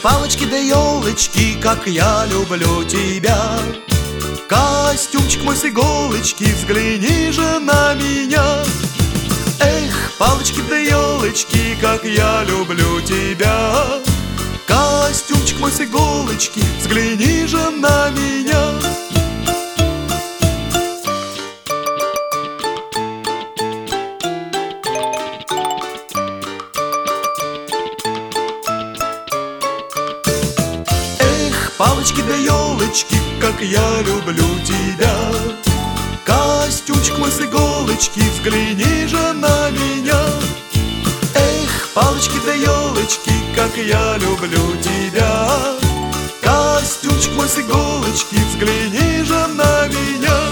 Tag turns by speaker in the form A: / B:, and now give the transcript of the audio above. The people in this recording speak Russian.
A: палочки да елочки, как я люблю тебя. Костюмчик мой с иголочки, взгляни же на меня. Эх, палочки да елочки, как я люблю тебя. Костюмчик мой с иголочки, взгляни же на меня. Палочки да елочки, как я люблю тебя. Костюмчик мой с иголочки, взгляни же на меня. Эх, палочки да елочки, как я люблю тебя. Костюмчик мой с иголочки, взгляни же на меня.